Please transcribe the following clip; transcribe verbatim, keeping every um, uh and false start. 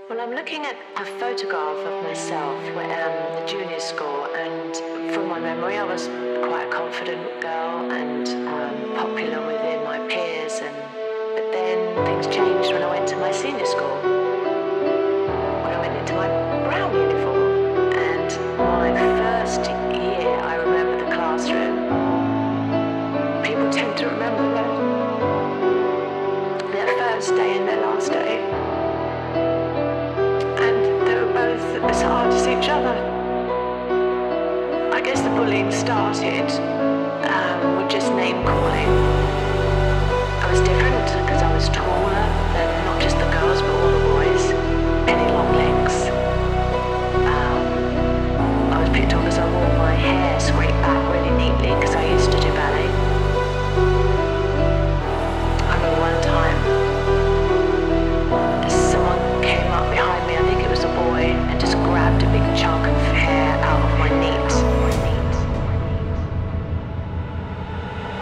Well, I'm looking at a photograph of myself at um, the junior school, and from my memory, I was quite a confident girl and um, popular within my peers. And but then things changed when I went to my senior school. When I went into my brown uniform, and my first year, I remember the classroom. People tend to remember that their first day and their last day. Both as hard as each other. I guess the bullying started um, with just name calling. I was different because I was taller than